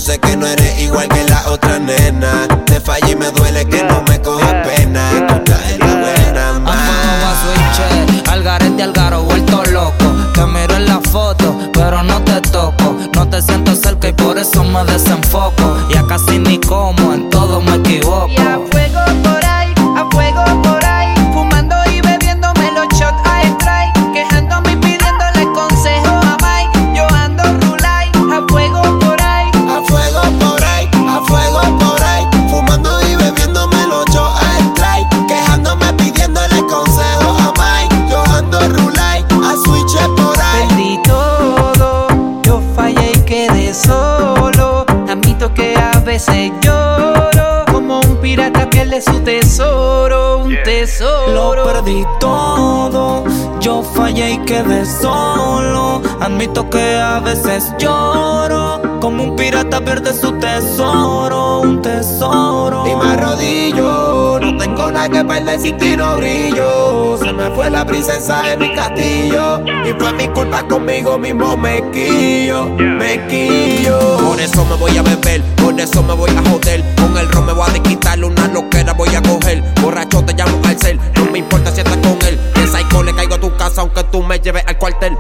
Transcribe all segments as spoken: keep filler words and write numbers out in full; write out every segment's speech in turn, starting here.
sé que no eres igual que la otra nena. Te fallé y me duele que no me coja pena. Tú estás en la buena, man. A fuego va switch, al garete al garo, vuelto loco. Te miro en la foto, pero no te toco. No te siento cerca y por eso me desenfoco. Ya casi ni como, en todo me equivoco. Y a fuego por ahí, a fuego por ahí, fumando y bebiéndome los shots a strike, quejándome y pidiéndole consejo a Mike. Yo ando rulay, a fuego por ahí, a fuego por ahí, a fuego por ahí, fumando y bebiéndome los shots a strike, quejándome pidiéndole consejo a Mike. Yo ando rulay, a switch por ahí. Perdí todo, yo fallé y quedé solo. Admito que a veces lloro, como un pirata pierde su tesoro, un tesoro. Lo perdí todo, yo fallé y quedé solo. Admito que a veces lloro, como un pirata pierde su tesoro, un tesoro. Y me arrodillo, no tengo nada que perder sin ti no brillo. Se me fue la princesa de mi castillo y fue mi culpa, conmigo mismo me quillo, me quillo. Por eso me voy a beber, por eso me voy a joder. Con el ron me voy a desquitar, una loquera voy a coger. Borracho te llamo al cel, no me importa si estás con él. En psycho le caigo a tu casa aunque tú me lleves al cuartel.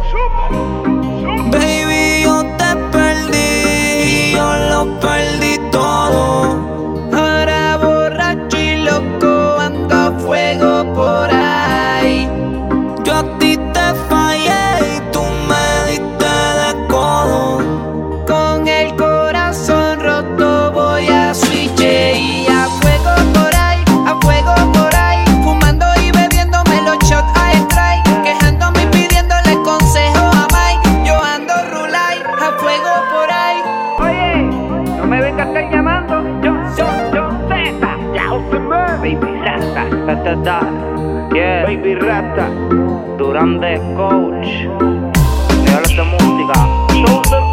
Baby, yo te perdí, yo lo perdí todo. Ahora borracho y loco ando a fuego por ahí. Yo a ti te fallé y tú me diste de codo. Con el corazón roto voy a switch y a fuego por ahí, a fuego por ahí, fumando y bebiéndome los shots a strike, quejándome y pidiéndole consejo a Mike. Yo ando rulay, a fuego por ahí. Oye, no me vengas a estar llamando. Yo, yo, yo, Z. Ya, Baby Rasta, ta, ta, ta. Yeah, Baby Rasta. Durán de Coach. Regálate música.